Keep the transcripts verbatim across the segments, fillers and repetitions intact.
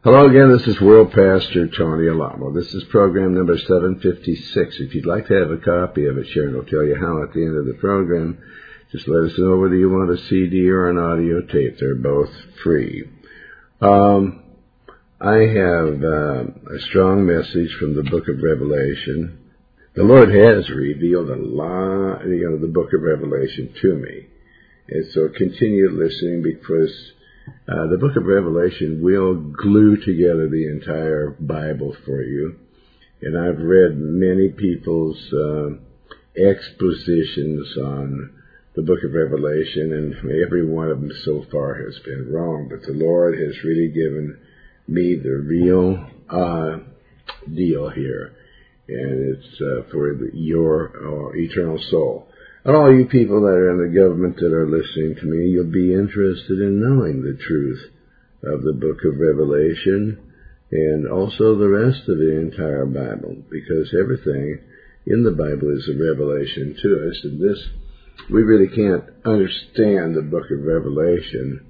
Hello again, this is World Pastor Tony Alamo. This is program number seven fifty-six. If you'd like to have a copy of it, Sharon will tell you how at the end of the program. Just let us know whether you want a C D or an audio tape. They're both free. Um, I have uh, a strong message from the book of Revelation. The Lord has revealed a lot, you know, the book of Revelation to me. And so continue listening because Uh, the book of Revelation will glue together the entire Bible for you. And I've read many people's uh, expositions on the book of Revelation, and every one of them so far has been wrong. But the Lord has really given me the real uh, deal here, and it's uh, for the, your uh, eternal soul. And all you people that are in the government that are listening to me, you'll be interested in knowing the truth of the book of Revelation and also the rest of the entire Bible, because everything in the Bible is a revelation to us. And this, we really can't understand the book of Revelation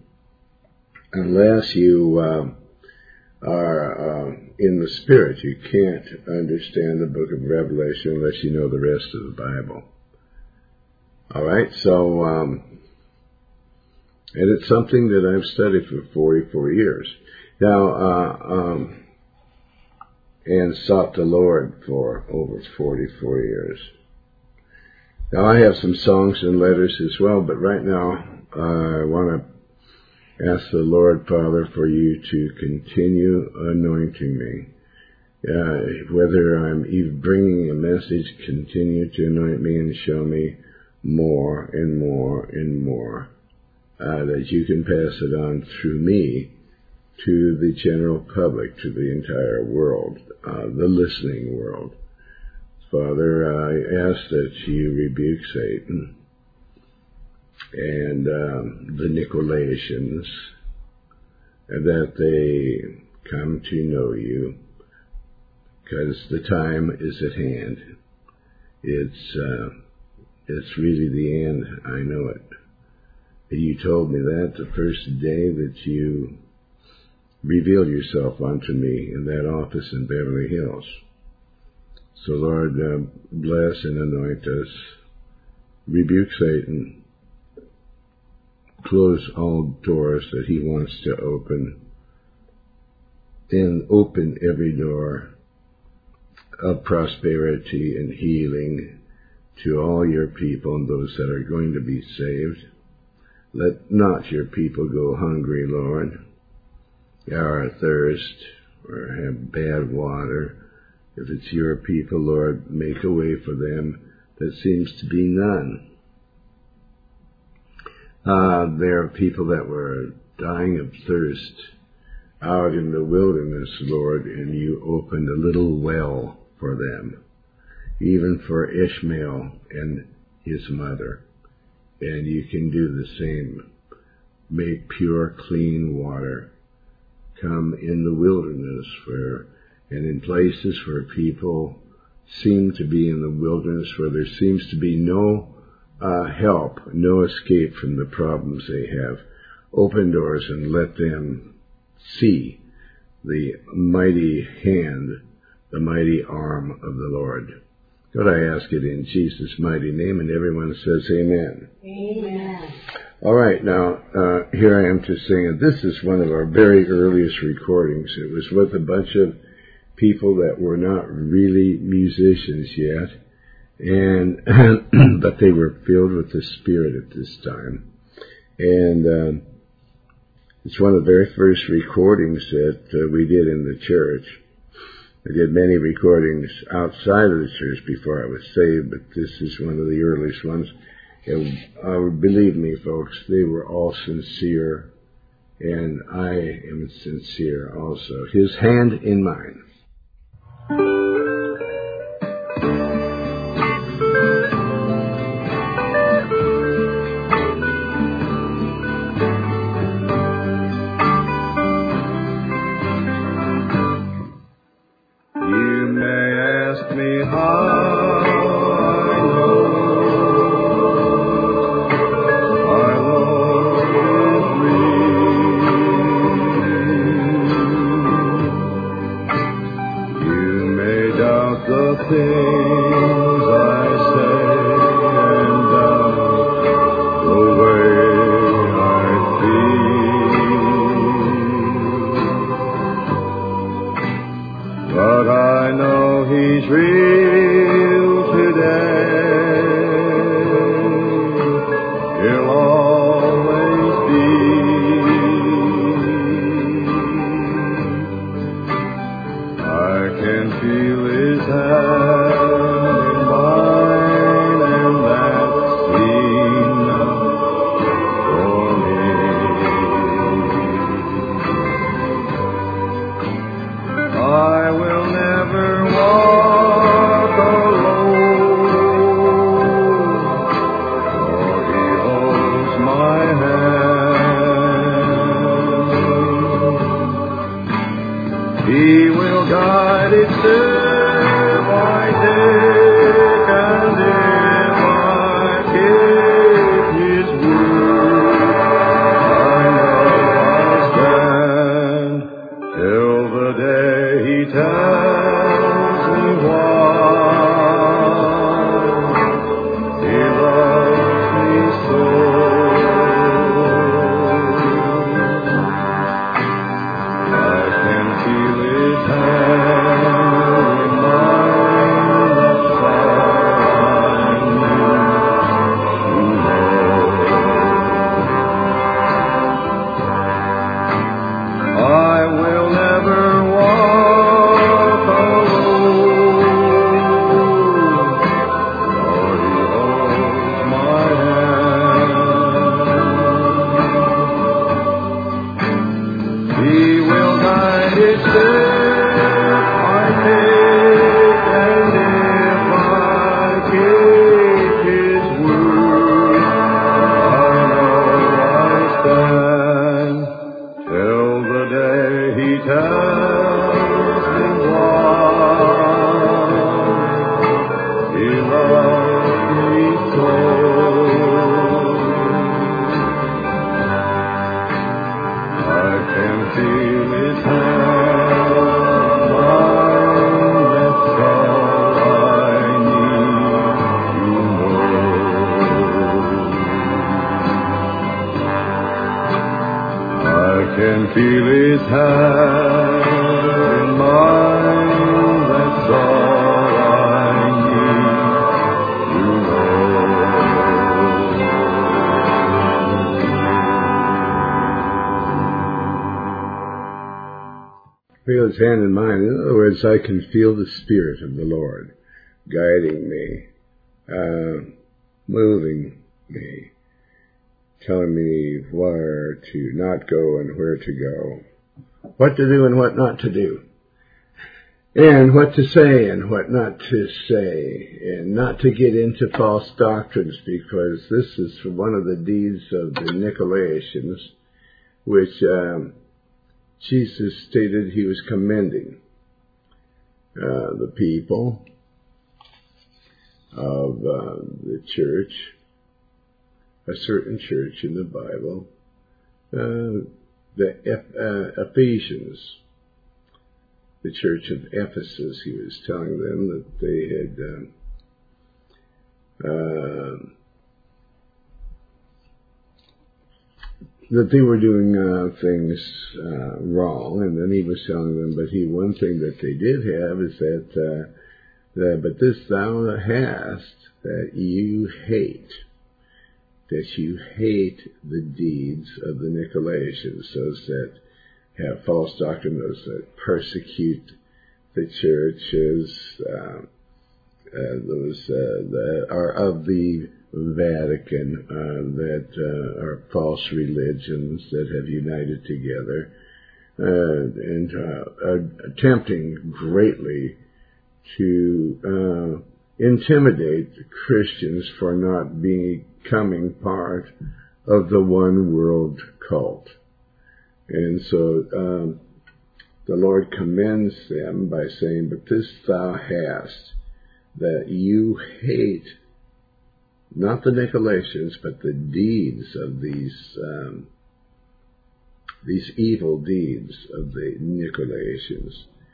unless you uh, are uh, in the Spirit. You can't understand the book of Revelation unless you know the rest of the Bible. All right, so, um, and it's something that I've studied for forty-four years. Now, uh, um, and sought the Lord for over forty-four years. Now, I have some songs and letters as well, but right now, uh, I want to ask the Lord, Father, for you to continue anointing me. Uh, whether I'm even bringing a message, continue to anoint me and show me more and more and more, uh, that you can pass it on through me to the general public, to the entire world, uh, the listening world. Father, I ask that you rebuke Satan and um, the Nicolaitans, and that they come to know you, because the time is at hand. It's uh, It's really the end. I know it. You told me that the first day that you revealed yourself unto me in that office in Beverly Hills. So, Lord, uh, bless and anoint us. Rebuke Satan. Close all doors that he wants to open. And open every door of prosperity and healing to all your people and those that are going to be saved. Let not your people go hungry, Lord, or thirst, or have bad water. If it's your people, Lord, make a way for them that seems to be none. Uh, there are people that were dying of thirst out in the wilderness, Lord, and you opened a little well for them, even for Ishmael and his mother. And you can do the same. Make pure, clean water come in the wilderness where, and in places where people seem to be in the wilderness, where there seems to be no uh, help, no escape from the problems they have. Open doors and let them see the mighty hand, the mighty arm of the Lord. God, I ask it in Jesus' mighty name, and everyone says amen. Amen. All right, now, uh, here I am to sing, and this is one of our very earliest recordings. It was with a bunch of people that were not really musicians yet, and but they were filled with the Spirit at this time. And uh, it's one of the very first recordings that uh, we did in the church. I did many recordings outside of the church before I was saved, but this is one of the earliest ones. And uh, believe me, folks, they were all sincere, and I am sincere also. His hand in mine. things I say and doubt the way I feel. But I know He's real today. He'll always be. I can feel His hand in mine, and that's enough for me. I will never walk alone, for He holds my hand. He will guide it day by day, and if I keep His word, I know I'll stand till the day He tells me why He loves me so. I can feel His hand in mine, that's all I need to know. I will never walk alone, for He holds my hand. He will guide it step by step, and if I keep His word, I know I'll stand till the day He tells me why He loves me so. I can feel His hand in mine, that's all I need to know. I can feel His hand in mine, that's all I need to know. Feel His hand in mine. In other words, I can feel the Spirit of the Lord guiding me, uh, moving me, telling me where to not go and where to go, what to do and what not to do, and what to say and what not to say, and not to get into false doctrines, because this is one of the deeds of the Nicolaitans, which um, Jesus stated He was commending uh, the people of uh, the church, a certain church in the Bible, uh, the Eph- uh, Ephesians, the church of Ephesus. He was telling them that they had um, uh, that they were doing uh, things uh, wrong, and then He was telling them, but He one thing that they did have is that, uh, that but this thou hast, that you hate. That you hate the deeds of the Nicolaitans, those that have false doctrine, those that persecute the churches, uh, uh, those uh, that are of the Vatican, uh, that uh, are false religions that have united together, uh, and uh, are attempting greatly to uh, intimidate the Christians for not becoming part of the one world cult. And so um, the Lord commends them by saying, but this thou hast, that you hate not the Nicolaitans, but the deeds of these um, these evil deeds of the Nicolaitans.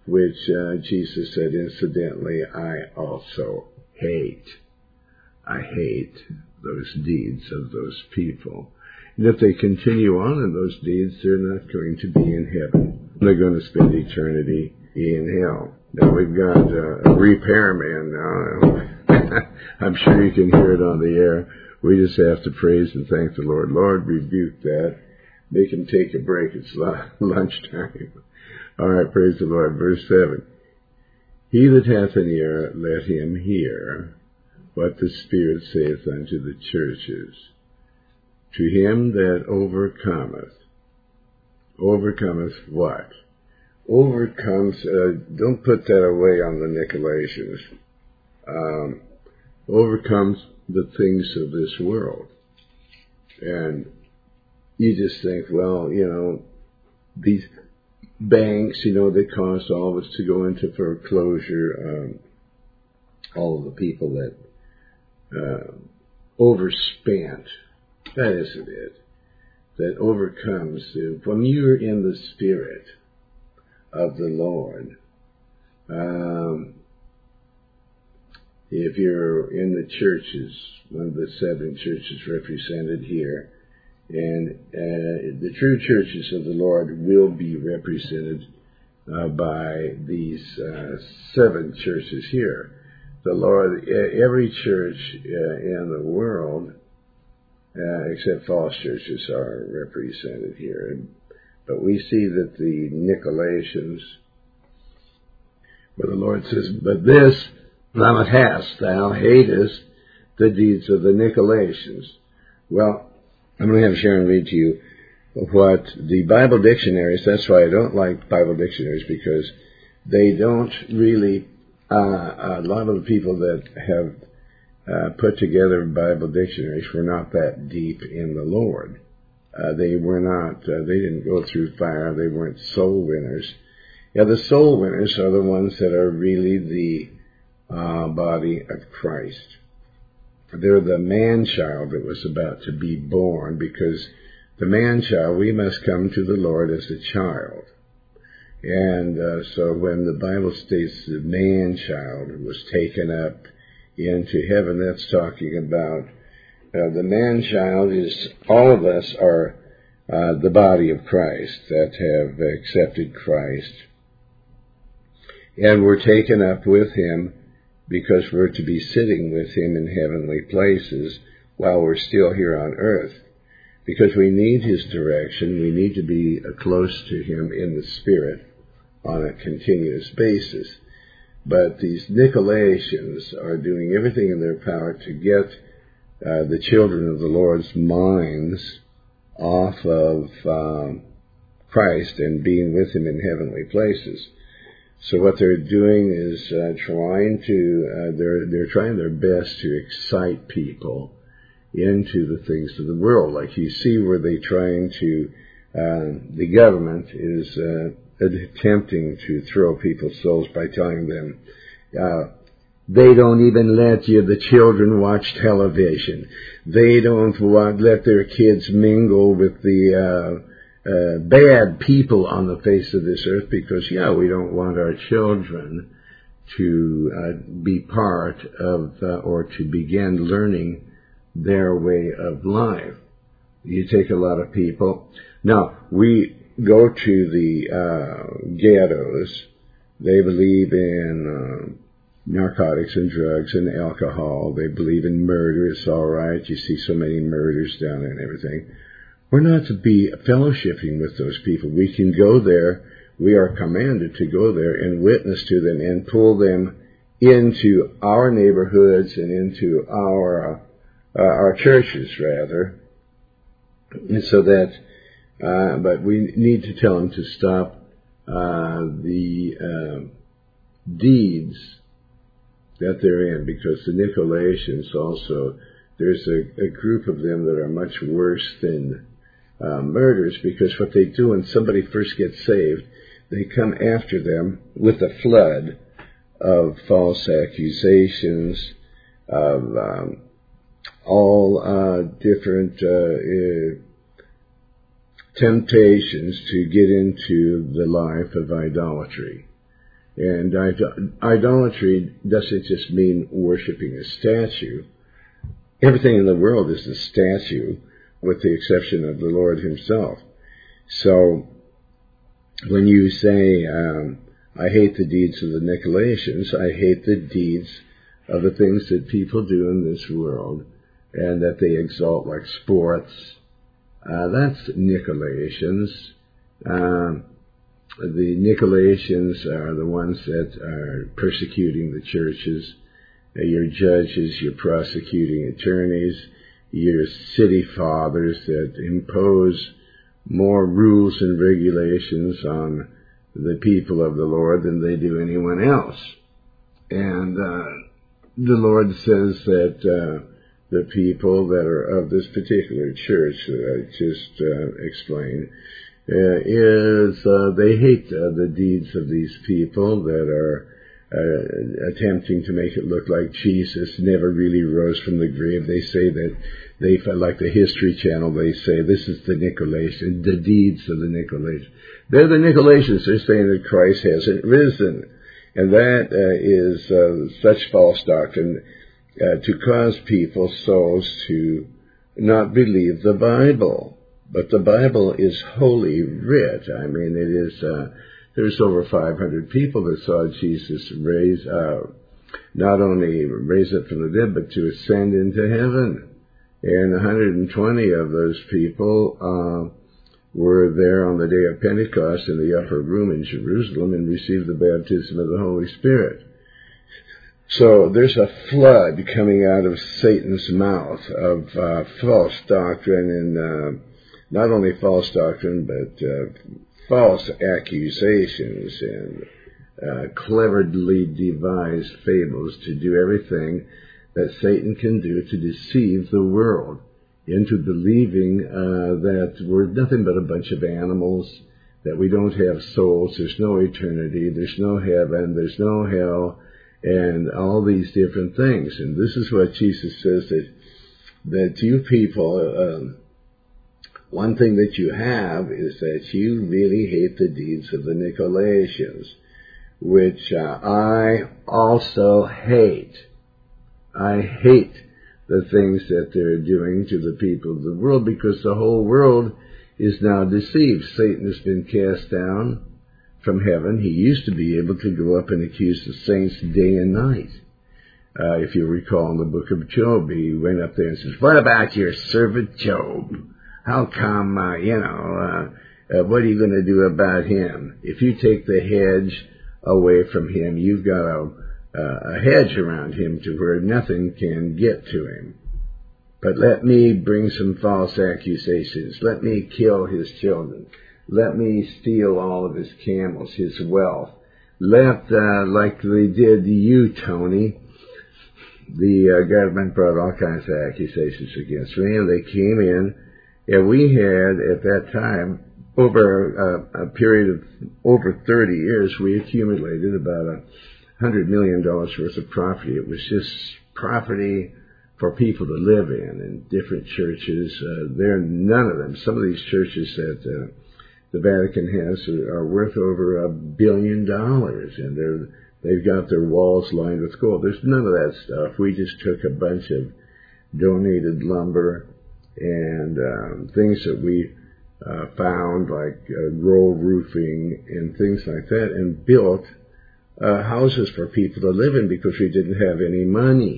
which uh, Jesus said, incidentally, I also hate. I hate those deeds of those people. And if they continue on in those deeds, they're not going to be in heaven. They're going to spend eternity in hell. Now we've got uh, a repairman now. I'm sure you can hear it on the air. We just have to praise and thank the Lord. Lord, rebuke that. Make him take a break. It's lunchtime. All right, praise the Lord. Verse seven. He that hath an ear, let him hear what the Spirit saith unto the churches. To him that overcometh. Overcometh what? Overcomes, uh, don't put that away on the Nicolaitans. Um, overcomes the things of this world. And you just think, well, you know, these banks, you know, they caused all of us to go into foreclosure. Um, all of the people that uh, overspent. That isn't it. That overcomes. When you're in the Spirit of the Lord, um, if you're in the churches, one of the seven churches represented here, and uh, the true churches of the Lord will be represented uh, by these uh, seven churches here. The Lord, every church uh, in the world, uh, except false churches, are represented here. But we see that the Nicolaitans, where the Lord says, but this thou hast, thou hatest the deeds of the Nicolaitans. Well, I'm going to have Sharon read to you what the Bible dictionaries, that's why I don't like Bible dictionaries, because they don't really, uh, a lot of the people that have uh, put together Bible dictionaries were not that deep in the Lord. Uh, they were not, uh, they didn't go through fire, they weren't soul winners. Yeah, the soul winners are the ones that are really the uh, body of Christ. They're the man-child that was about to be born, because the man-child, we must come to the Lord as a child. And uh, so when the Bible states the man-child was taken up into heaven, that's talking about uh, the man-child is, all of us are uh, the body of Christ that have accepted Christ. And we're taken up with him because we're to be sitting with him in heavenly places while we're still here on earth. Because we need his direction, we need to be close to him in the Spirit on a continuous basis. But these Nicolaitans are doing everything in their power to get uh, the children of the Lord's minds off of um, Christ and being with him in heavenly places. So what they're doing is uh, trying to, uh, they're, they're trying their best to excite people into the things of the world. Like you see where they're trying to, uh, the government is uh, attempting to throw people's souls by telling them, uh, they don't even let you, the children, watch television. They don't want, let their kids mingle with the, uh, Uh, bad people on the face of this earth, because, yeah, we don't want our children to uh, be part of uh, or to begin learning their way of life. You take a lot of people. Now, we go to the uh, ghettos. They believe in uh, narcotics and drugs and alcohol. They believe in murder. It's all right. You see so many murders down there and everything. We're not to be fellowshipping with those people. We can go there. We are commanded to go there and witness to them and pull them into our neighborhoods and into our uh, our churches, rather. And so that, uh, but we need to tell them to stop uh, the uh, deeds that they're in, because the Nicolaitans also, there's a, a group of them that are much worse than Uh, murders, because what they do when somebody first gets saved, they come after them with a flood of false accusations, of um, all uh, different uh, uh, temptations to get into the life of idolatry. And idolatry doesn't just mean worshiping a statue. Everything in the world is a statue, with the exception of the Lord himself. So when you say, um, I hate the deeds of the Nicolaitans, I hate the deeds of the things that people do in this world and that they exalt like sports. Uh, that's Nicolaitans. Um, the Nicolaitans are the ones that are persecuting the churches. Uh, your judges, your prosecuting attorneys, your city fathers that impose more rules and regulations on the people of the Lord than they do anyone else. And uh, the Lord says that uh, the people that are of this particular church that I just uh, explained uh, is uh, they hate uh, the deeds of these people that are uh, attempting to make it look like Jesus never really rose from the grave. They say that they felt like the History Channel. They say this is the Nicolaitans, the deeds of the Nicolaitans. They're the Nicolaitans. They're saying that Christ hasn't risen. And that uh, is uh, such false doctrine uh, to cause people's souls to not believe the Bible. But the Bible is holy writ. I mean, it is, uh, there's over five hundred people that saw Jesus raise, uh, not only raise up from the dead, but to ascend into heaven. And one hundred twenty of those people uh, were there on the day of Pentecost in the upper room in Jerusalem and received the baptism of the Holy Spirit. So there's a flood coming out of Satan's mouth of uh, false doctrine, and uh, not only false doctrine, but uh, false accusations and uh, cleverly devised fables to do everything that Satan can do to deceive the world into believing uh, that we're nothing but a bunch of animals, that we don't have souls, there's no eternity, there's no heaven, there's no hell, and all these different things. And this is what Jesus says, that that you people, um, one thing that you have is that you really hate the deeds of the Nicolaitans, which uh, I also hate. I hate the things that they're doing to the people of the world, because the whole world is now deceived. Satan has been cast down from heaven. He used to be able to go up and accuse the saints day and night. Uh, if you recall in the book of Job, he went up there and says, what about your servant Job? How come, uh, you know, uh, uh, what are you going to do about him? If you take the hedge away from him, you've got a Uh, a hedge around him to where nothing can get to him. But let me bring some false accusations. Let me kill his children. Let me steal all of his camels, his wealth. Let, uh, like they did you, Tony, the uh, government brought all kinds of accusations against me, and they came in, and we had, at that time, over a, a period of over thirty years, we accumulated about a hundred million dollars worth of property. It was just property for people to live in, in different churches. Uh, there, none of them. Some of these churches that uh, the Vatican has are, are worth over a billion dollars, and they're they've got their walls lined with gold. There's none of that stuff. We just took a bunch of donated lumber and um, things that we uh, found, like uh, roll roofing and things like that, and built Uh, houses for people to live in, because we didn't have any money.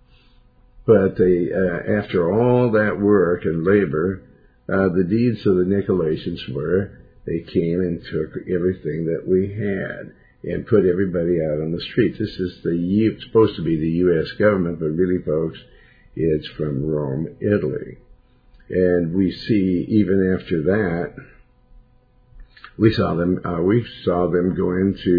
But they, uh, after all that work and labor, uh, the deeds of the Nicolaitans were, they came and took everything that we had and put everybody out on the street. This is the U- it's supposed to be the U S government, but really, folks, it's from Rome, Italy. And we see, even after that, we saw them, uh, we saw them go into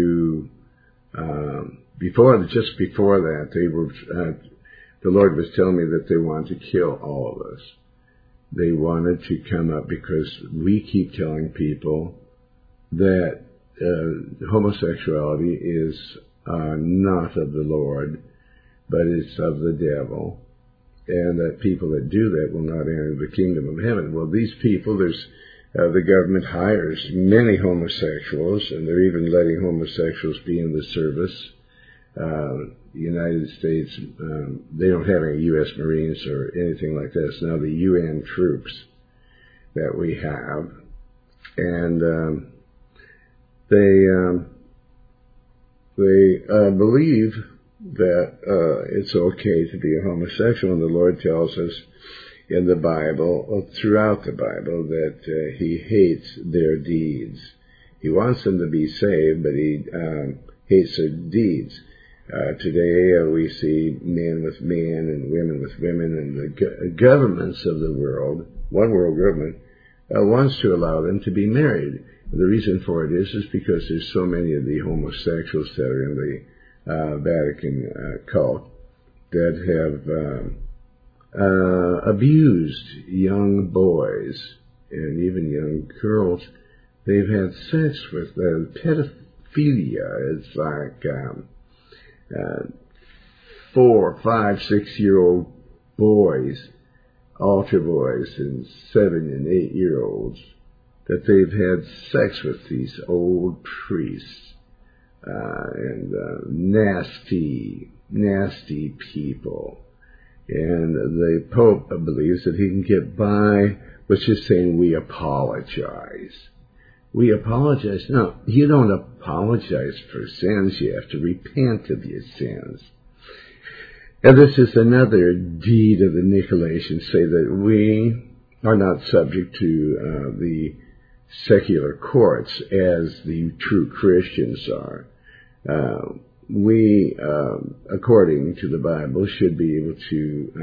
Um, before, just before that, they were, uh, the Lord was telling me that they wanted to kill all of us. They wanted to come up, because we keep telling people that uh, homosexuality is uh, not of the Lord, but it's of the devil, and that people that do that will not enter the kingdom of heaven. Well, these people, there's Uh, the government hires many homosexuals, and they're even letting homosexuals be in the service. Uh, the United States, um, they don't have any U S Marines or anything like that. It's now the U N troops that we have. And um, they um, they uh, believe that uh, it's okay to be a homosexual, and the Lord tells us in the Bible, throughout the Bible, that uh, He hates their deeds. He wants them to be saved, but He um, hates their deeds. Uh, today uh, we see men with men and women with women, and the go- governments of the world, one world government, uh, wants to allow them to be married. The reason for it is is because there's so many of the homosexuals that are in the uh, Vatican uh, cult that have um, uh, abused young boys and even young girls. They've had sex with uh, pedophilia. It's like um, uh, four, five, six-year-old boys, altar boys, and seven and eight-year-olds, that they've had sex with these old priests, uh, and uh, nasty, nasty people. And the Pope believes that he can get by with just saying, we apologize. We apologize. No, you don't apologize for sins. You have to repent of your sins. And this is another deed of the Nicolaitans, say that we are not subject to uh, the secular courts as the true Christians are. Uh, we, uh, according to the Bible, should be able to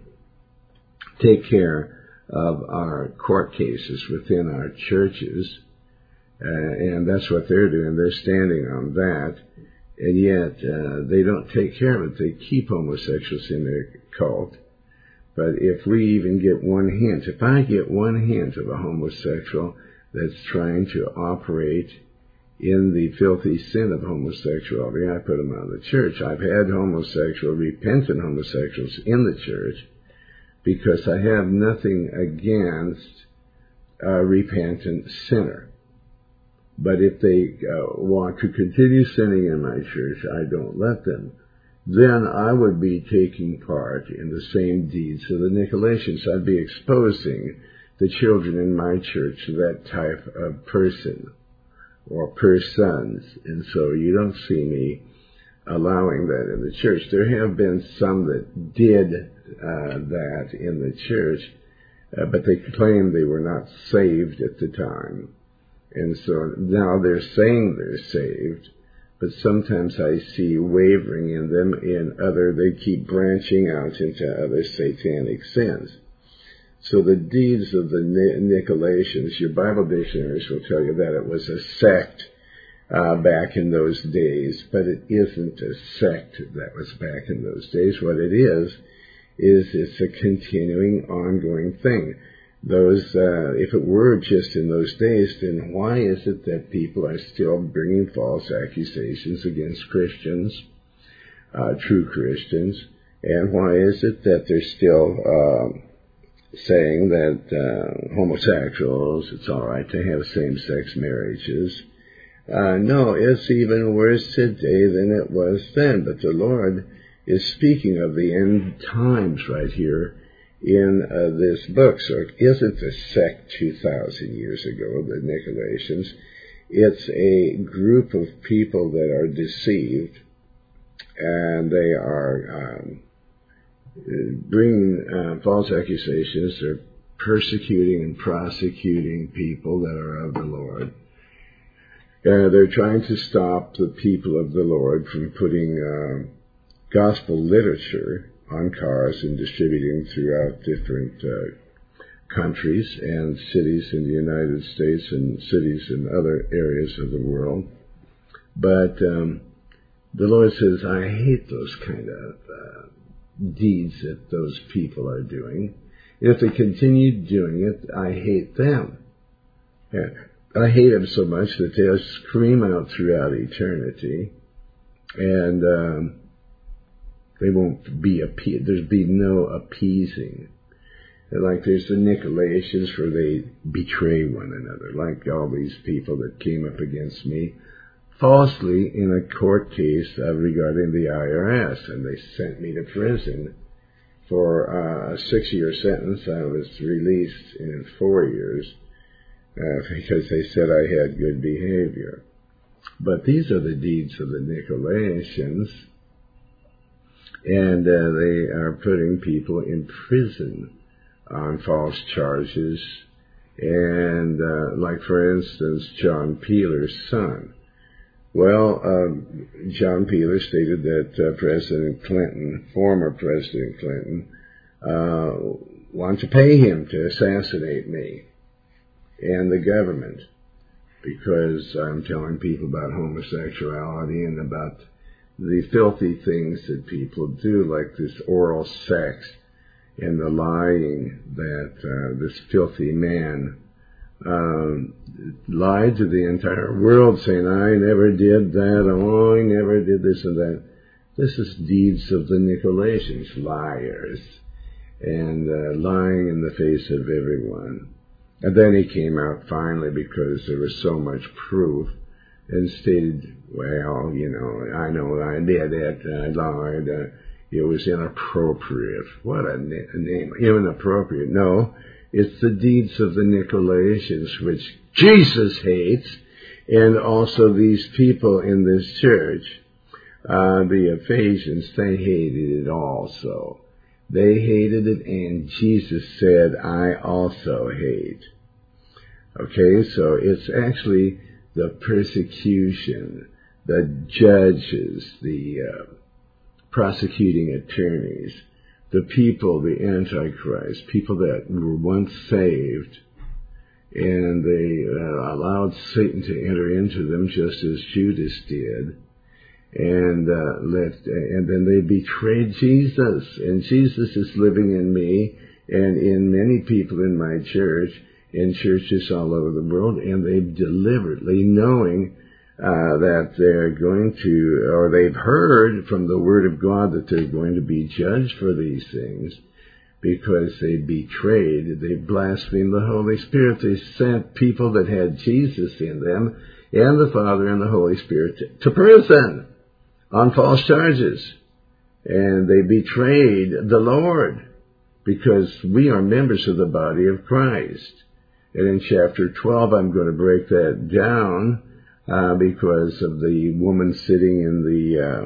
uh, take care of our court cases within our churches, uh, and that's what they're doing. They're standing on that, and yet uh, they don't take care of it. They keep homosexuals in their cult. But if we even get one hint, if I get one hint of a homosexual that's trying to operate in the filthy sin of homosexuality, I put them out of the church. I've had homosexual, repentant homosexuals in the church because I have nothing against a repentant sinner. But if they uh, want to continue sinning in my church, I don't let them. Then I would be taking part in the same deeds of the Nicolaitans. I'd be exposing the children in my church to that type of person or persons. And so you don't see me allowing that in the church. There have been some that did uh, that in the church, uh, but they claimed they were not saved at the time. And so now they're saying they're saved, but sometimes I see wavering in them in other, they keep branching out into other satanic sins. So the deeds of the Nicolaitans, your Bible dictionaries will tell you that it was a sect uh, back in those days, but it isn't a sect that was back in those days. What it is, is it's a continuing, ongoing thing. Those, uh, if it were just in those days, then why is it that people are still bringing false accusations against Christians, uh, true Christians, and why is it that they're still uh, saying that uh, homosexuals, it's all right to have same-sex marriages? Uh, no, it's even worse today than it was then, but the Lord is speaking of the end times right here in uh, this book. So it isn't a sect two thousand years ago, the Nicolaitans. It's a group of people that are deceived, and they are um, bringing uh, false accusations. They're persecuting and prosecuting people that are of the Lord. Uh, they're trying to stop the people of the Lord from putting uh, gospel literature on cars and distributing throughout different uh, countries and cities in the United States and cities in other areas of the world. But um, the Lord says, I hate those kind of uh, deeds that those people are doing. If they continue doing it, I hate them. I hate them so much that they'll scream out throughout eternity, and um, They won't be appeased. There'll be no appeasing. Like there's the Nicolaitans where they betray one another, like all these people that came up against me falsely in a court case uh, regarding the I R S, and they sent me to prison for uh, a six-year sentence. I was released in four years uh, because they said I had good behavior. But these are the deeds of the Nicolaitans, and uh, they are putting people in prison on false charges. And uh, like, for instance, John Peeler's son. Well, um, John Peeler stated that uh, President Clinton, former President Clinton, uh, wanted to pay him to assassinate me and the government because I'm telling people about homosexuality and about the filthy things that people do, like this oral sex and the lying that uh, this filthy man Um, lied to the entire world, saying, I never did that, oh, I never did this and that. This is deeds of the Nicolaitans, liars, and uh, lying in the face of everyone. And then he came out finally because there was so much proof and stated, well, you know, I know I did it, I lied, uh, it was inappropriate. What a, na- a name, inappropriate, no. It's the deeds of the Nicolaitans, which Jesus hates, and also these people in this church, uh, the Ephesians, they hated it also. They hated it, and Jesus said, I also hate. Okay, so it's actually the persecution, the judges, the uh, prosecuting attorneys, the people, the Antichrist, people that were once saved, and they uh, allowed Satan to enter into them just as Judas did, and uh, let, and then they betrayed Jesus, and Jesus is living in me and in many people in my church, in churches all over the world, and they've deliberately, knowing Uh, that they're going to, or they've heard from the Word of God that they're going to be judged for these things because they betrayed, they blasphemed the Holy Spirit. They sent people that had Jesus in them and the Father and the Holy Spirit to, to prison on false charges. And they betrayed the Lord because we are members of the body of Christ. And in chapter twelve, I'm going to break that down. Uh, because of the woman sitting in the uh,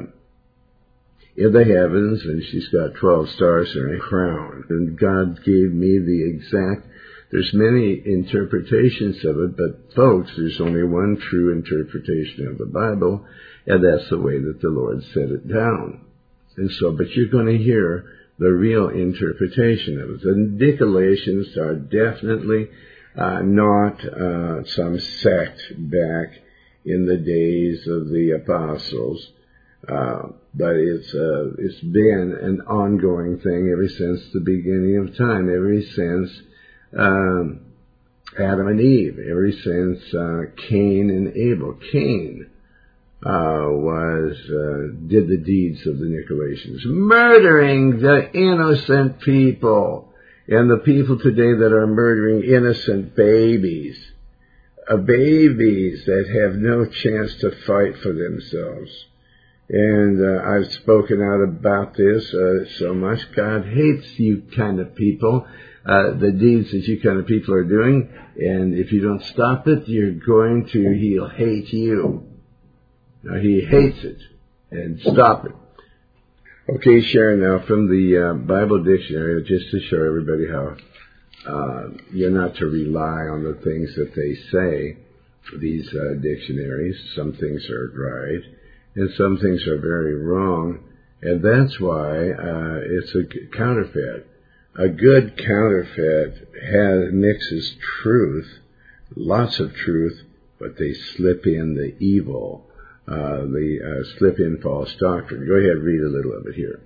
in the heavens, and she's got twelve stars in her crown. And God gave me the exact. There's many interpretations of it, but folks, there's only one true interpretation of the Bible, and that's the way that the Lord set it down. And so, but you're going to hear the real interpretation of it. The Nicolaitans are definitely uh, not uh, some sect back in the days of the apostles, uh, but it's uh, it's been an ongoing thing ever since the beginning of time, ever since um, Adam and Eve, ever since uh, Cain and Abel. Cain uh, was uh, did the deeds of the Nicolaitans, murdering the innocent people, and the people today that are murdering innocent babies. Uh, babies that have no chance to fight for themselves. And uh, I've spoken out about this uh, so much. God hates you kind of people, uh, the deeds that you kind of people are doing. And if you don't stop it, you're going to, he'll hate you. Now, he hates it. And stop it. Okay, Sharon, now from the uh, Bible Dictionary, just to show everybody how Uh, you're not to rely on the things that they say, these uh, dictionaries. Some things are right, and some things are very wrong, and that's why uh, it's a counterfeit. A good counterfeit has, mixes truth, lots of truth, but they slip in the evil, uh, the uh, slip in false doctrine. Go ahead, read a little of it here.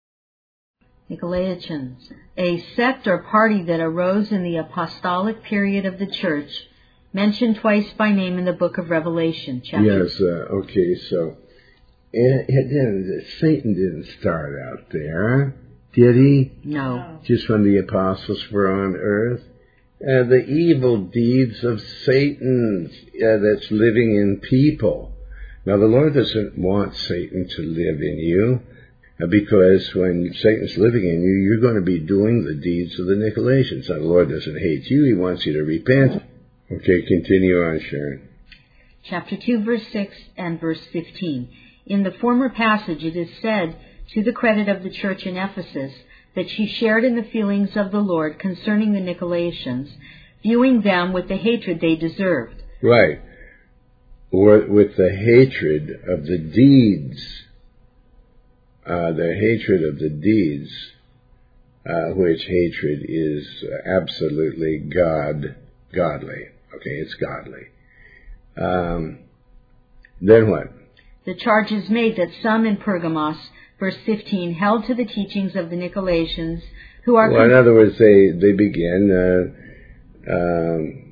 Nicolaitans, a sect or party that arose in the apostolic period of the church, mentioned twice by name in the book of Revelation. Chapter yes, uh, okay, so it, it didn't, Satan didn't start out there. Did he? No. Just when the apostles were on earth? Uh, the evil deeds of Satan uh, that's living in people. Now, the Lord doesn't want Satan to live in you, uh, because when Satan's living in you, you're going to be doing the deeds of the Nicolaitans. Now, the Lord doesn't hate you. He wants you to repent. Okay, continue on, Sharon. Chapter two, verse six and verse fifteen. In the former passage, it is said, to the credit of the church in Ephesus, that she shared in the feelings of the Lord concerning the Nicolaitans, viewing them with the hatred they deserved. Right. Or with the hatred of the deeds, uh, the hatred of the deeds, uh, which hatred is absolutely God, godly. Okay, it's godly. Um, then what? The charge is made that some in Pergamos, verse fifteen, held to the teachings of the Nicolaitans, who are... Well, in other words, they, they begin... Uh, um,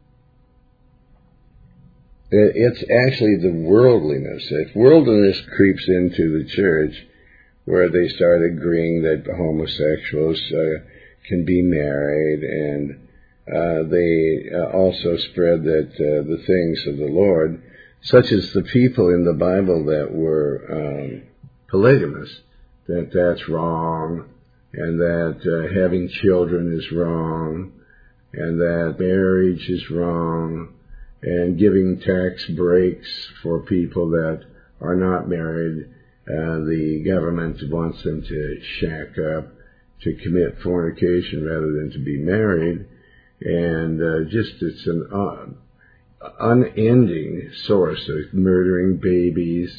it's actually the worldliness. If worldliness creeps into the church, where they start agreeing that homosexuals uh, can be married, and uh, they uh, also spread that uh, the things of the Lord, such as the people in the Bible that were um, polygamous, that that's wrong, and that uh, having children is wrong, and that marriage is wrong, and giving tax breaks for people that are not married. Uh, the government wants them to shack up, to commit fornication rather than to be married. And uh, just it's an uh, unending source of murdering babies,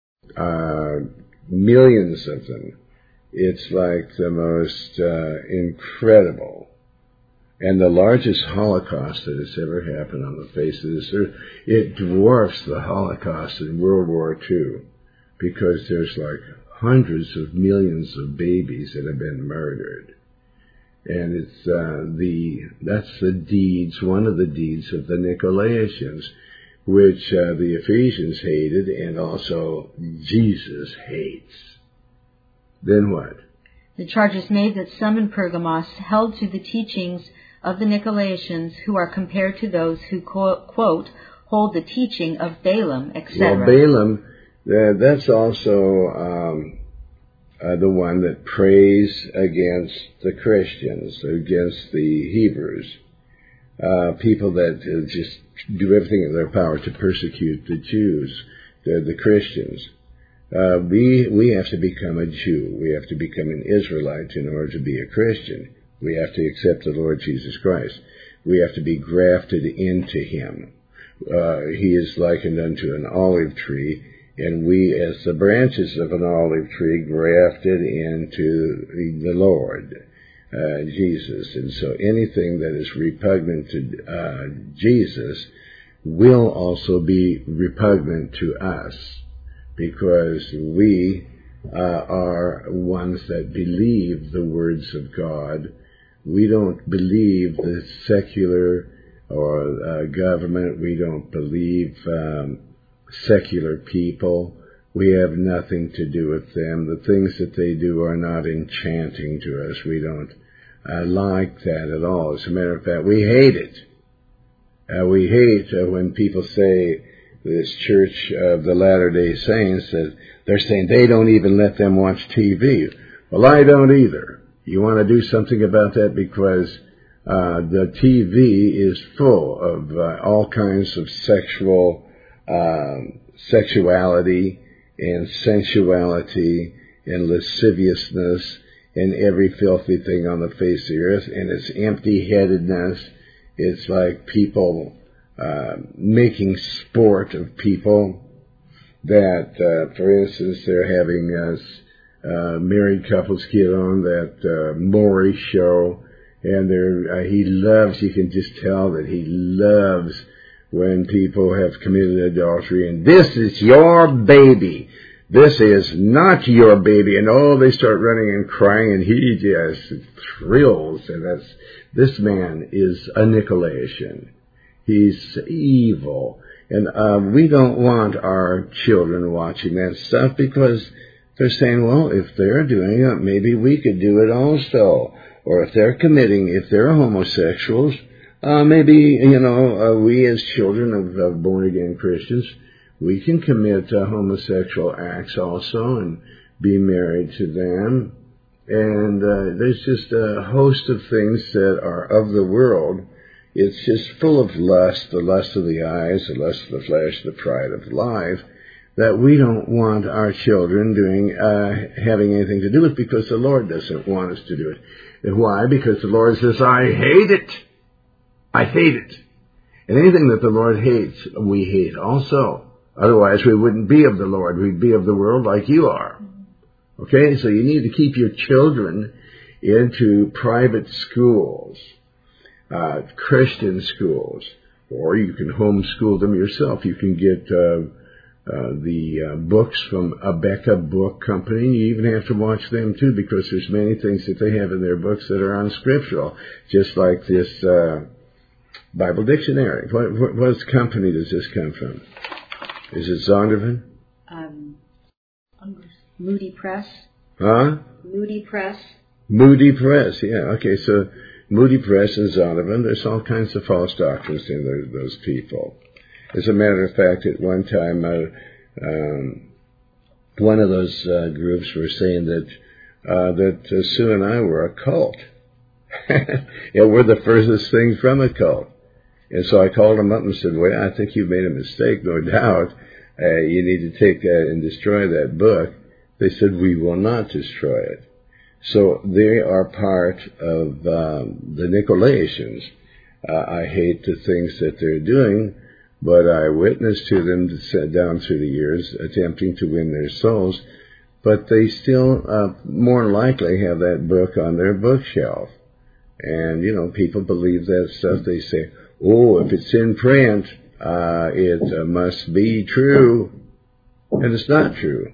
uh, millions of them. It's like the most uh, incredible and the largest Holocaust that has ever happened on the face of this earth. It dwarfs the Holocaust in World War Two, because there's like hundreds of millions of babies that have been murdered. And it's uh, the that's the deeds, one of the deeds of the Nicolaitans, which uh, the Ephesians hated and also Jesus hates. Then what? The charge is made that some in Pergamos held to the teachings of the Nicolaitans, who are compared to those who, quote, hold the teaching of Balaam, et cetera. Well, Balaam, uh, that's also um, uh, the one that prays against the Christians, against the Hebrews, uh, people that uh, just do everything in their power to persecute the Jews, the, the Christians. Uh, we we have to become a Jew. We have to become an Israelite in order to be a Christian. We have to accept the Lord Jesus Christ. We have to be grafted into Him. Uh, he is likened unto an olive tree, and we, as the branches of an olive tree, grafted into the Lord, uh, Jesus. And so anything that is repugnant to uh, Jesus will also be repugnant to us, because we uh, are ones that believe the words of God. We don't believe the secular or uh, government. We don't believe um, secular people. We have nothing to do with them. The things that they do are not enchanting to us. We don't uh, like that at all. As a matter of fact, we hate it. Uh, we hate uh, when people say, this Church of the Latter-day Saints, that they're saying they don't even let them watch T V. Well, I don't either. You want to do something about that, because uh, the T V is full of uh, all kinds of sexual um, sexuality and sensuality and lasciviousness and every filthy thing on the face of the earth, and it's empty-headedness. It's like people Uh, making sport of people that, uh, for instance, they're having us uh, married couples get on that uh, Maury show, and they're, uh, he loves, you can just tell that he loves when people have committed adultery, and this is your baby. This is not your baby. And oh, they start running and crying, and he just thrills, and that's, this man is a Nicolaitan. He's evil. And uh, we don't want our children watching that stuff, because They're saying, well, if they're doing it, maybe we could do it also. Or if they're committing, if they're homosexuals, uh, maybe, you know, uh, we as children of, of born-again Christians, we can commit uh, homosexual acts also and be married to them. And uh, there's just a host of things that are of the world. It's just full of lust, the lust of the eyes, the lust of the flesh, the pride of life, that we don't want our children doing, uh, having anything to do with, because the Lord doesn't want us to do it. And why? Because the Lord says, I hate it. I hate it. And anything that the Lord hates, we hate also. Otherwise, we wouldn't be of the Lord. We'd be of the world like you are. Okay? So you need to keep your children into private schools, uh, Christian schools, or you can homeschool them yourself. You can get uh, uh, the uh, books from Abeka Book Company. You even have to watch them, too, because there's many things that they have in their books that are unscriptural, just like this uh, Bible Dictionary. What, what, what company does this come from? Is it Zondervan? Um, Moody Press. Huh? Moody Press. Moody Press, yeah. Okay, so Moody Press and Zondervan, there's all kinds of false doctrines in those, those people. As a matter of fact, at one time, uh, um, one of those uh, groups were saying that uh, that uh, Sue and I were a cult. Yeah, we're the furthest thing from a cult. And so I called them up and said, well, I think you've made a mistake, no doubt. Uh, you need to take that and destroy that book. They said, we will not destroy it. So they are part of um, the Nicolaitans. Uh, I hate the things that they're doing, but I witnessed to them down through the years, attempting to win their souls. But they still uh, more than likely have that book on their bookshelf. And, you know, people believe that stuff. They say, oh, if it's in print, uh, it uh, must be true. And it's not true.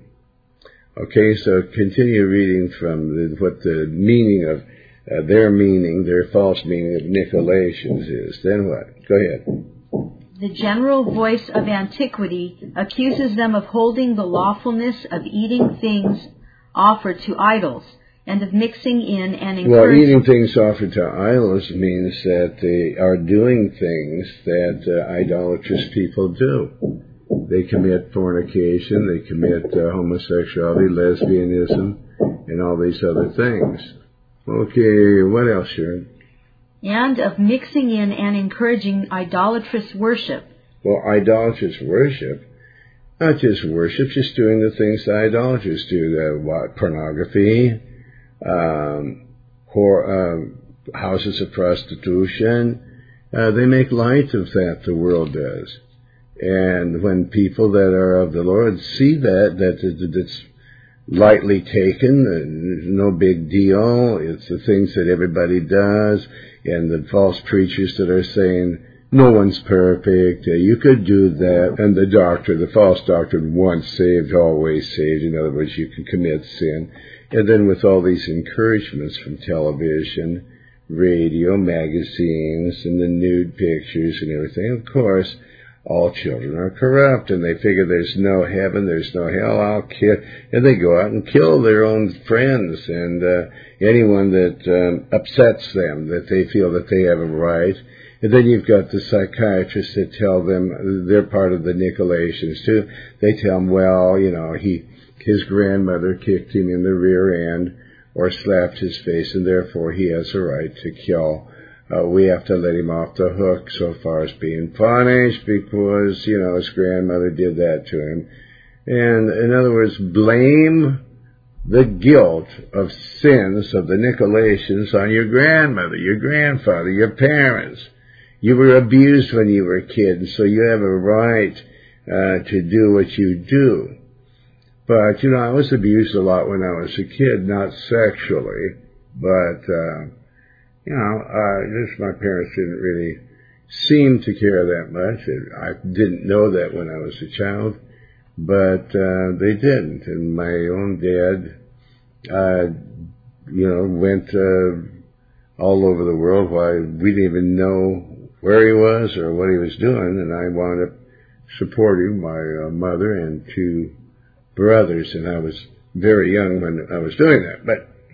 Okay, so continue reading from the, what the meaning of uh, their meaning, their false meaning of Nicolaitans is. Then what? Go ahead. The general voice of antiquity accuses them of holding the lawfulness of eating things offered to idols, and of mixing in and encouraging... Well, eating things offered to idols means that they are doing things that uh, idolatrous people do. They commit fornication, they commit uh, homosexuality, lesbianism, and all these other things. Okay, what else, Sharon? And of mixing in and encouraging idolatrous worship. Well, idolatrous worship, not just worship, just doing the things that idolaters do. Uh, what, pornography, um, whore, uh, houses of prostitution. Uh, they make light of that, the world does. And when people that are of the Lord see that, that it's lightly taken, no big deal, it's the things that everybody does, and the false preachers that are saying, no one's perfect, uh, you could do that, and the doctrine, the false doctrine, once saved, always saved, in other words, you can commit sin. And then with all these encouragements from television, radio, magazines, and the nude pictures and everything, of course, all children are corrupt, and they figure there's no heaven, there's no hell, I'll kill, and they go out and kill their own friends, and uh, anyone that um, upsets them, that they feel that they have a right. And then you've got the psychiatrists that tell them, they're part of the Nicolaitans too, they tell them, well, you know, he, his grandmother kicked him in the rear end, or slapped his face, and therefore he has a right to kill. Uh, we have to let him off the hook so far as being punished because, you know, his grandmother did that to him. And in other words, blame the guilt of sins of the Nicolaitans on your grandmother, your grandfather, your parents. You were abused when you were a kid, and so you have a right uh, to do what you do. But, you know, I was abused a lot when I was a kid, not sexually, but... Uh, You know, uh, just my parents didn't really seem to care that much. I didn't know that when I was a child, but uh, they didn't. And my own dad, uh, you know, went uh, all over the world while we didn't even know where he was or what he was doing. And I wound up supporting my uh, mother and two brothers, and I was very young when I was doing that.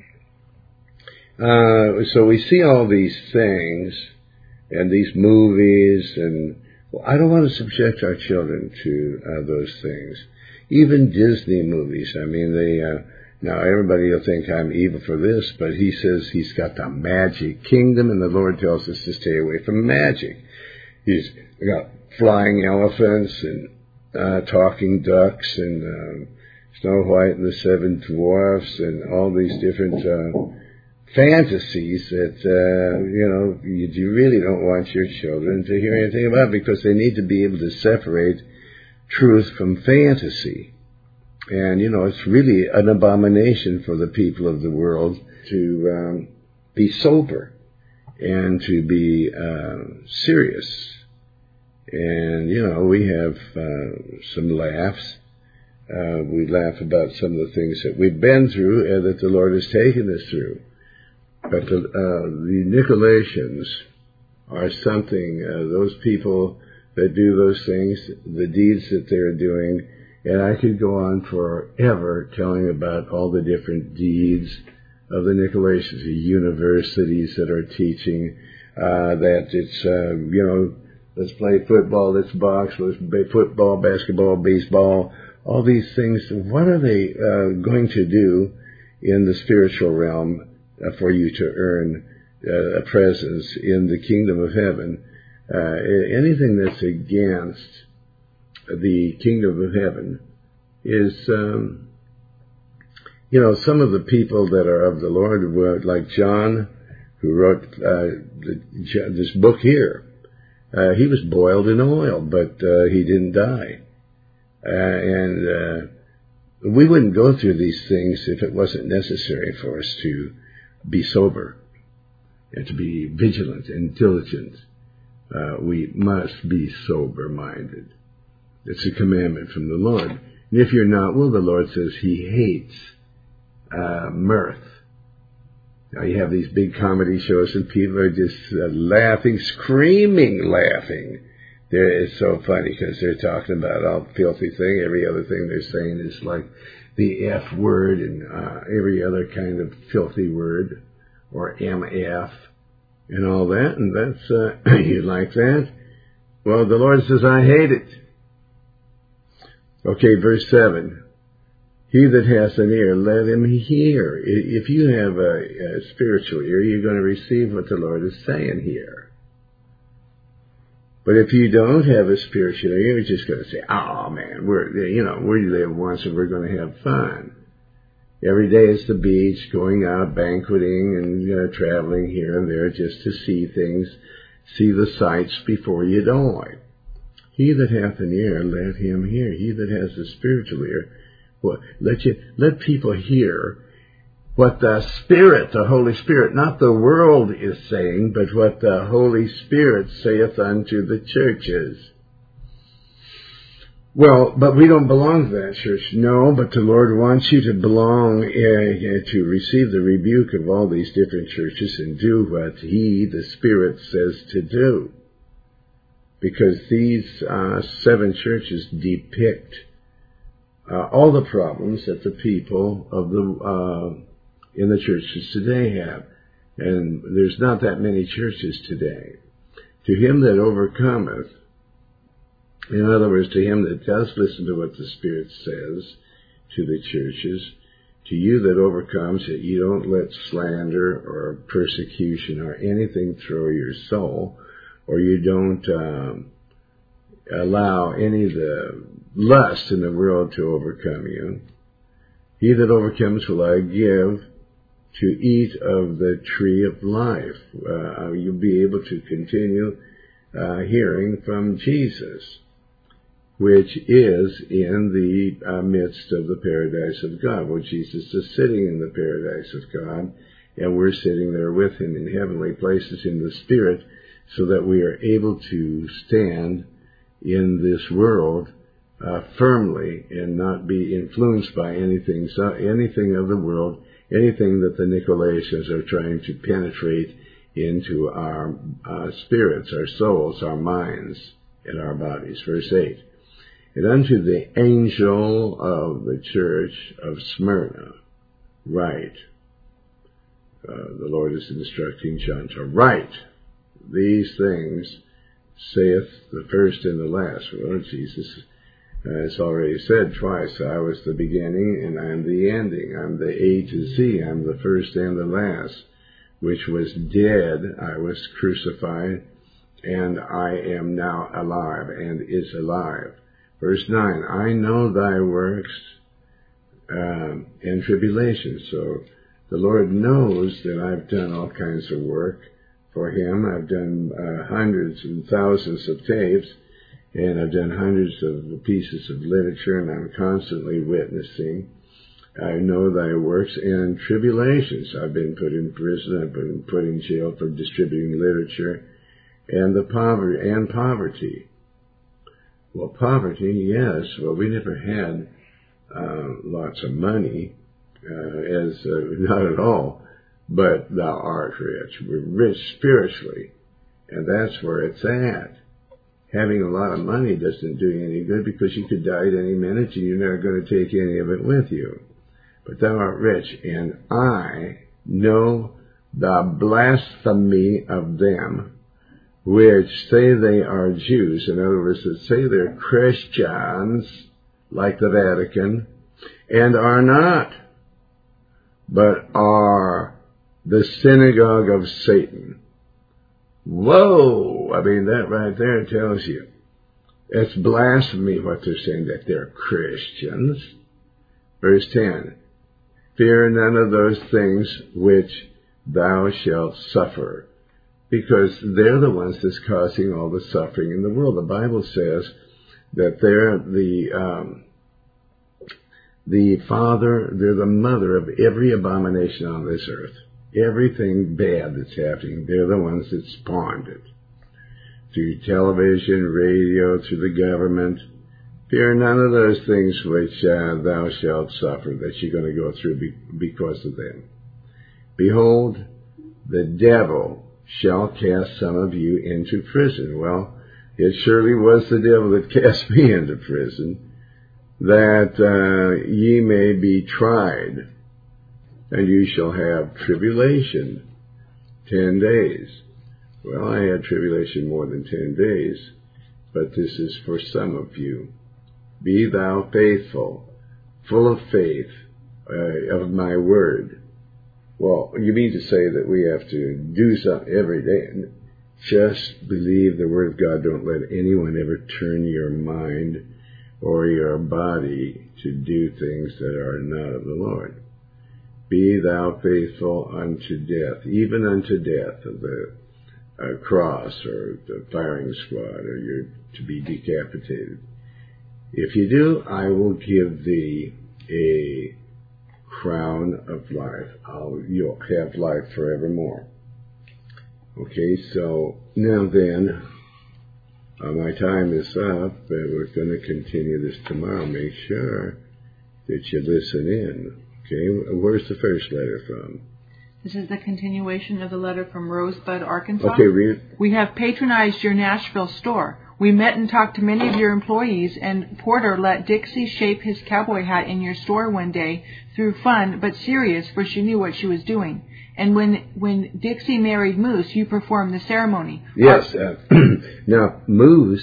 But uh, so we see all these things and these movies, and well, I don't want to subject our children to uh, those things. Even Disney movies. I mean, they uh, now everybody will think I'm evil for this, but he says he's got the magic kingdom, and the Lord tells us to stay away from magic. He's got flying elephants and uh, talking ducks and um, Snow White and the Seven Dwarfs and all these different uh, fantasies that, uh, you know, you, you really don't want your children to hear anything about, because they need to be able to separate truth from fantasy. And, you know, it's really an abomination for the people of the world to um, be sober and to be uh, serious. And, you know, we have uh, some laughs. Uh, we laugh about some of the things that we've been through and that the Lord has taken us through. But the, uh, the Nicolaitans are something, uh, those people that do those things, the deeds that they're doing, and I could go on forever telling about all the different deeds of the Nicolaitans, the universities that are teaching uh, that it's, uh, you know, let's play football, let's box, let's play football, basketball, baseball, all these things. What are they uh, going to do in the spiritual realm uh, for you to earn uh, a presence in the kingdom of heaven? Uh, anything that's against the kingdom of heaven is, um, you know, some of the people that are of the Lord, like John, who wrote uh, the, this book here. Uh, he was boiled in oil, but uh, he didn't die. Uh, and uh, we wouldn't go through these things if it wasn't necessary for us to be sober and to be vigilant and diligent. Uh, we must be sober-minded. It's a commandment from the Lord. And if you're not, well, the Lord says he hates uh, mirth. Now, you have these big comedy shows and people are just uh, laughing, screaming, laughing. They're, it's so funny because they're talking about all filthy thing. Every other thing they're saying is like the F word and uh, every other kind of filthy word, or M F and all that. And that's, uh, you like that? Well, the Lord says, I hate it. Okay, verse seven. He that hath an ear, let him hear. If you have a, a spiritual ear, you're going to receive what the Lord is saying here. But if you don't have a spiritual ear, you're just going to say, oh man, we're, you know, we live once and we're going to have fun. Every day is the beach, going out, banqueting and you know, traveling here and there just to see things, see the sights before you die. He that hath an ear, let him hear. He that has a spiritual ear, well, let you let people hear what the Spirit, the Holy Spirit, not the world is saying, but what the Holy Spirit saith unto the churches. Well, but we don't belong to that church. No, but the Lord wants you to belong, uh, to receive the rebuke of all these different churches and do what He, the Spirit, says to do. Because these uh, seven churches depict uh, all the problems that the people of the uh, in the churches today have. And there's not that many churches today. To him that overcometh, in other words, to him that does listen to what the Spirit says to the churches, to you that overcomes, that you don't let slander or persecution or anything throw your soul, or you don't um, allow any of the lust in the world to overcome you. He that overcomes will I give to eat of the tree of life. Uh, you'll be able to continue uh, hearing from Jesus, which is in the uh, midst of the paradise of God. Well, Jesus is sitting in the paradise of God, and we're sitting there with him in heavenly places in the Spirit, so that we are able to stand in this world uh, firmly and not be influenced by anything, so anything of the world, anything that the Nicolaitans are trying to penetrate into our uh, spirits, our souls, our minds, and our bodies. Verse eight. And unto the angel of the church of Smyrna write. Uh, the Lord is instructing John to write these things, saith the first and the last. Well, Jesus has already said twice, I was the beginning and I'm the ending. I'm the A to Z. I'm the first and the last, which was dead. I was crucified, and I am now alive and is alive. Verse nine, I know thy works um, and tribulations. So the Lord knows that I've done all kinds of work for him. I've done uh, hundreds and thousands of tapes, and I've done hundreds of pieces of literature, and I'm constantly witnessing. I know thy works and tribulations. I've been put in prison. I've been put in jail for distributing literature, and the poverty and poverty. Well, poverty, yes. Well, we never had uh, lots of money, uh, as uh, not at all. But thou art rich. We're rich spiritually, and that's where it's at. Having a lot of money doesn't do you any good, because you could die at any minute and you're not going to take any of it with you. But thou art rich, and I know the blasphemy of them which say they are Jews. In other words, that say they're Christians, like the Vatican, and are not, but are the synagogue of Satan. Whoa! I mean, that right there tells you. It's blasphemy what they're saying, that they're Christians. Verse ten, fear none of those things which thou shalt suffer, because they're the ones that's causing all the suffering in the world. The Bible says that they're the um, the father, they're the mother of every abomination on this earth. Everything bad that's happening, they're the ones that spawned it. Through television, radio, through the government. Fear none of those things which uh, thou shalt suffer, that you're going to go through be- because of them. Behold, the devil shall cast some of you into prison. Well, it surely was the devil that cast me into prison, that uh, ye may be tried, and you shall have tribulation ten days. Well, I had tribulation more than ten days, but this is for some of you. Be thou faithful, full of faith, uh, of my word. Well, you mean to say that we have to do something every day? Just believe the word of God. Don't let anyone ever turn your mind or your body to do things that are not of the Lord. Be thou faithful unto death, even unto death of the uh, cross or the firing squad, or you're to be decapitated. If you do, I will give thee a crown of life. I'll, you'll have life forevermore. Okay, so now then, uh, my time is up, but we're going to continue this tomorrow. Make sure that you listen in. Okay, where's the first letter from? This is the continuation of the letter from Rosebud, Arkansas. Okay, read. We have patronized your Nashville store. We met and talked to many of your employees, and Porter let Dixie shape his cowboy hat in your store one day through fun but serious, for she knew what she was doing. And when when Dixie married Moose, you performed the ceremony. Yes. Uh, now, Moose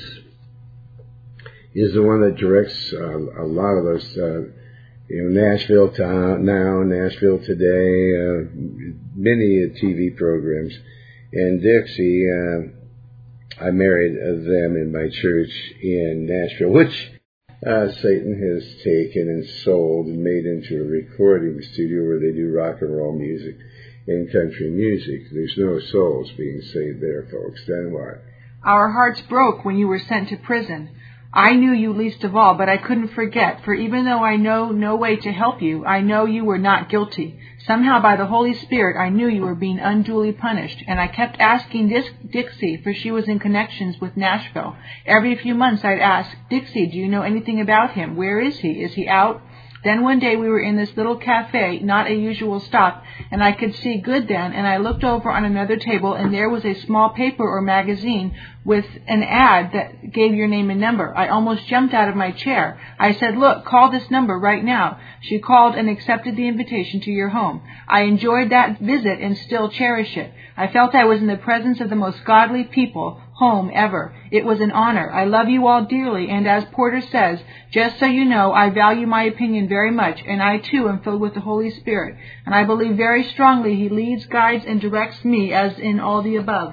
is the one that directs uh, a lot of those, uh, you know, Nashville Now, Nashville Today, uh, many T V programs. And Dixie, uh, I married them in my church in Nashville, which uh, Satan has taken and sold and made into a recording studio where they do rock and roll music and country music. There's no souls being saved there, folks. Then what? Our hearts broke when you were sent to prison. I knew you least of all, but I couldn't forget, for even though I know no way to help you, I know you were not guilty. Somehow by the Holy Spirit, I knew you were being unduly punished, and I kept asking this Dixie, for she was in connections with Nashville. Every few months I'd ask, Dixie, do you know anything about him? Where is he? Is he out? Then one day we were in this little cafe, not a usual stop, and I could see good then, and I looked over on another table, and there was a small paper or magazine with an ad that gave your name and number. I almost jumped out of my chair. I said, "Look, call this number right now." She called and accepted the invitation to your home. I enjoyed that visit and still cherish it. I felt I was in the presence of the most godly people, home ever. It was an honor. I love you all dearly, and as Porter says, just so you know, I value my opinion very much, and I too am filled with the Holy Spirit, and I believe very strongly He leads, guides, and directs me as in all the above.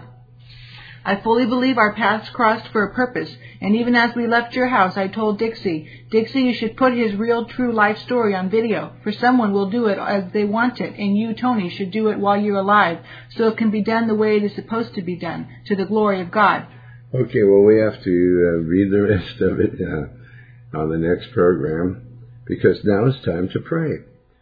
I fully believe our paths crossed for a purpose, and even as we left your house, I told Dixie, Dixie, you should put his real, true life story on video, for someone will do it as they want it, and you, Tony, should do it while you're alive, so it can be done the way it is supposed to be done, to the glory of God. Okay, well, we have to uh, read the rest of it uh, on the next program, because now it's time to pray.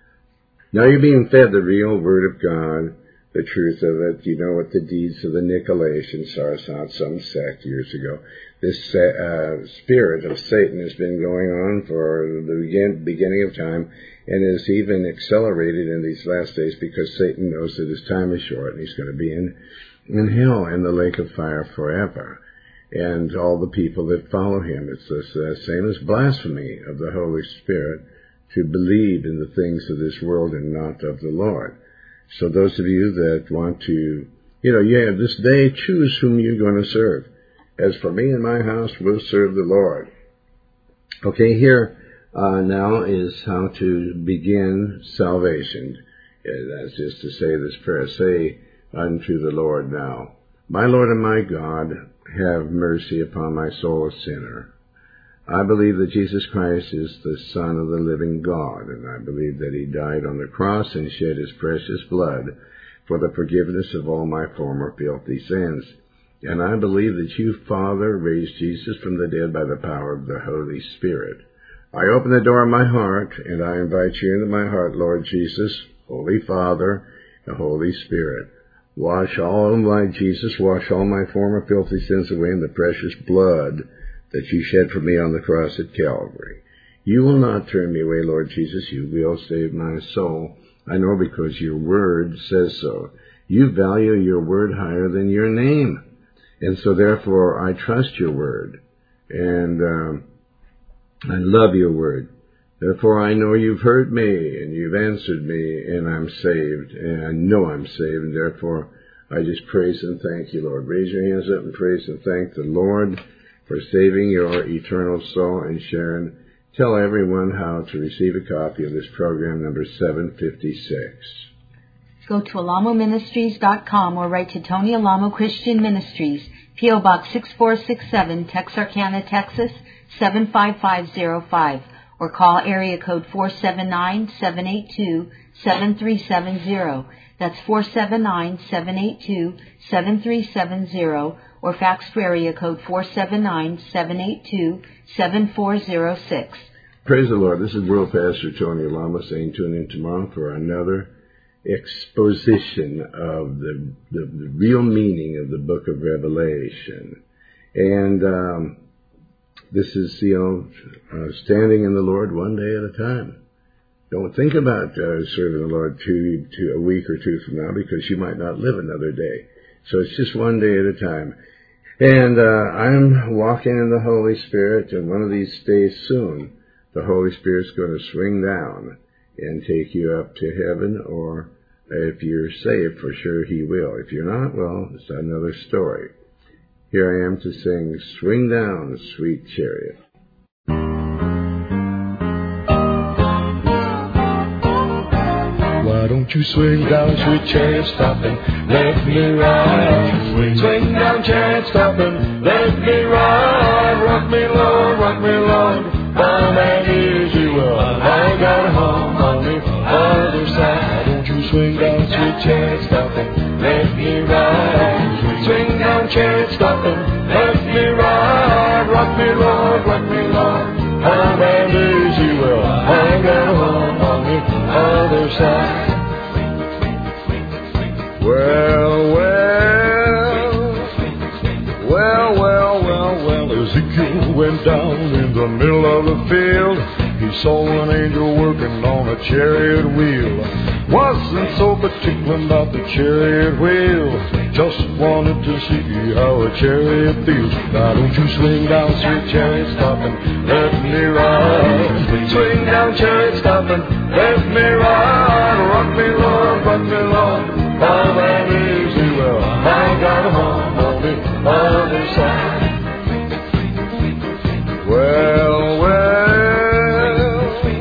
Now you're being fed the real Word of God, the truth of it. You know what the deeds of the Nicolaitans are. It's not some sect years ago. This uh, spirit of Satan has been going on for the begin, beginning of time, and is even accelerated in these last days because Satan knows that his time is short and he's going to be in, in hell, in the lake of fire forever. And all the people that follow him, it's the uh, same as blasphemy of the Holy Spirit, to believe in the things of this world and not of the Lord. So those of you that want to, you know, yeah, this day choose whom you're going to serve. As for me and my house, we'll serve the Lord. Okay, here uh, now is how to begin salvation. Yeah, that's just to say this prayer. Say unto the Lord now, my Lord and my God, have mercy upon my soul a sinner. I believe that Jesus Christ is the Son of the living God, and I believe that He died on the cross and shed His precious blood for the forgiveness of all my former filthy sins. And I believe that you, Father, raised Jesus from the dead by the power of the Holy Spirit. I open the door of my heart, and I invite you into my heart, Lord Jesus, Holy Father, and Holy Spirit. Wash all of my, Jesus, wash all my former filthy sins away in the precious blood that you shed for me on the cross at Calvary. You will not turn me away, Lord Jesus. You will save my soul. I know because your word says so. You value your word higher than your name. And so therefore I trust your word. And um, I love your word. Therefore I know you've heard me and you've answered me and I'm saved. And I know I'm saved. And therefore I just praise and thank you, Lord. Raise your hands up and praise and thank the Lord for saving your eternal soul. And Sharon, tell everyone how to receive a copy of this program number seven fifty-six. Go to alamo ministries dot com or write to Tony Alamo Christian Ministries, P O Box six four six seven, Texarkana, Texas seven five five zero five, or call area code four seven nine, seven eight two, seven three seven zero. That's four seven nine, seven eight two, seven three seven zero, or fax to area code four seven nine, seven eight two, seven four zero six. Praise the Lord. This is World Pastor Tony Alamo saying tune in tomorrow for another exposition of the, the, the real meaning of the book of Revelation. And um, this is, you know, uh, standing in the Lord one day at a time. Don't think about uh, serving the Lord two, two, a week or two from now, because you might not live another day. So it's just one day at a time. And uh, I'm walking in the Holy Spirit, and one of these days soon, the Holy Spirit's going to swing down and take you up to heaven, or if you're saved, for sure He will. If you're not, well, it's another story. Here I am to sing, Swing Down, Sweet Chariot. Why don't you swing down, sweet chariot, stop and let me ride? Swing, swing down, chariot, stop and let me ride. Rock me, Lord, rock me, Lord, down and easy well. I got a home on the other side. Don't you swing down, sweet chariot, stop and let me ride? Swing down, chariot, stop and let me ride. Rock me, Lord, rock me, Lord, down and easy well. I got a home on the other side. Well, well, well, well, well, well, Ezekiel went down in the middle of the field. He he saw an angel working on a chariot wheel. Wasn't so particular about the chariot wheel, just wanted to see how a chariot feels. Now don't you swing down, sweet chariot, stop and let me ride. Swing down, chariot, stop and let me ride. Rock me, Lord, rock me, Lord, all that easy. Well, I got a home on the other side. Well, well,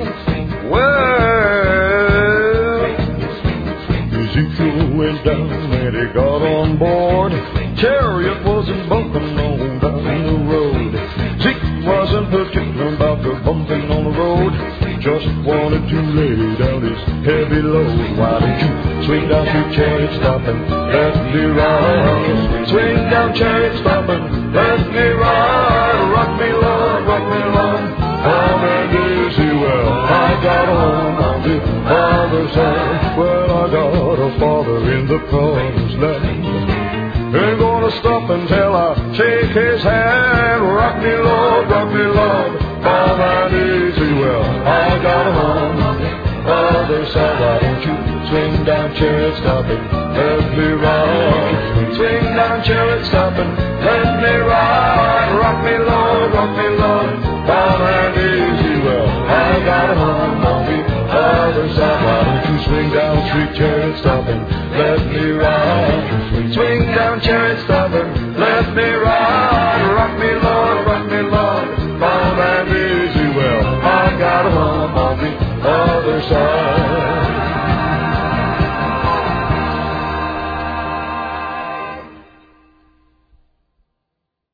well, Ezekiel went down and he got on board. Chariot wasn't bumping on down the road. Zeke wasn't particular about the bumping on the road, just wanted to lay down his heavy load. Why don't you swing down to chariot, stop and let me ride. Swing down, chariot, stop and let me ride. Rock me, Lord, rock me, Lord, on and easy. Well, I got home on the other side. Well, I got a father in the promised land. Ain't gonna stop until I shake his hand. Rock me, Lord, rock me, Lord, on and easy. Well, I got a home on the other side. Why don't you swing down, chariot, stop and let me ride. Swing down, chariot, stop and let me ride. Rock me, Lord, rock me, Lord, down and easy. Well, I got a home on the other side. Why don't you swing down, sweet chariot, stop and let me ride.